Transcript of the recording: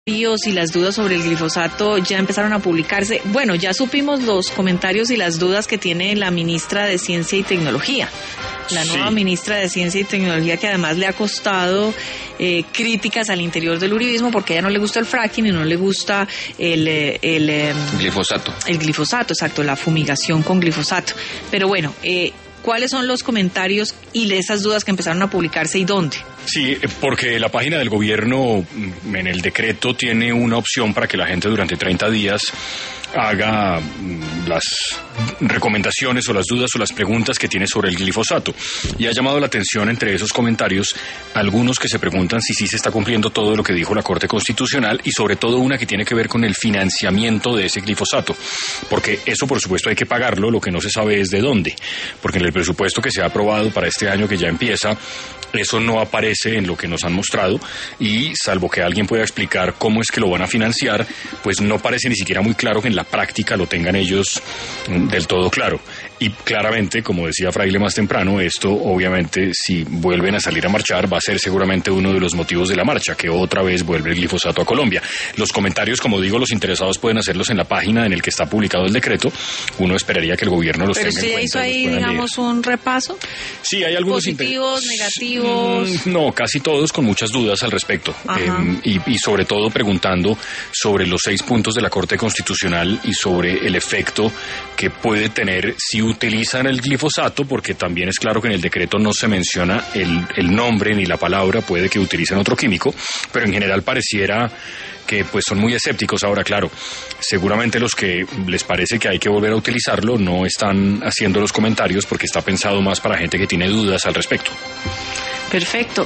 Y las dudas sobre el glifosato ya empezaron a publicarse. Bueno, ya supimos los comentarios y las dudas que tiene la ministra de Ciencia y Tecnología. La nueva ministra de Ciencia y Tecnología, que además le ha costado críticas al interior del uribismo porque a ella no le gusta el fracking y no le gusta el glifosato. El glifosato, exacto, la fumigación con glifosato. Pero bueno, ¿cuáles son los comentarios y esas dudas que empezaron a publicarse y dónde? Sí, porque la página del gobierno en el decreto tiene una opción para que la gente durante 30 días haga las recomendaciones o las dudas o las preguntas que tiene sobre el glifosato. Y ha llamado la atención entre esos comentarios algunos que se preguntan si sí se está cumpliendo todo lo que dijo la Corte Constitucional y sobre todo una que tiene que ver con el financiamiento de ese glifosato. Porque eso por supuesto hay que pagarlo, lo que no se sabe es de dónde. Porque en el presupuesto que se ha aprobado para este año que ya empieza, eso no aparece en lo que nos han mostrado y salvo que alguien pueda explicar cómo es que lo van a financiar, pues no parece ni siquiera muy claro que en la práctica lo tengan ellos del todo claro. Y claramente, como decía Fraile más temprano, esto obviamente si vuelven a salir a marchar va a ser seguramente uno de los motivos de la marcha, que otra vez vuelve el glifosato a Colombia. Los comentarios, como digo, los interesados pueden hacerlos en la página en el que está publicado el decreto. Uno esperaría que el gobierno los tenga en cuenta. ¿Pero usted hizo ahí, digamos, un repaso? Sí, hay algunos positivos, negativos. No, casi todos con muchas dudas al respecto. Y sobre todo preguntando sobre los 6 puntos de la Corte Constitucional y sobre el efecto que puede tener si utilizan el glifosato, porque también es claro que en el decreto no se menciona el nombre ni la palabra, puede que utilicen otro químico, pero en general pareciera que pues son muy escépticos. Ahora, claro, seguramente los que les parece que hay que volver a utilizarlo no están haciendo los comentarios porque está pensado más para gente que tiene dudas al respecto. Perfecto.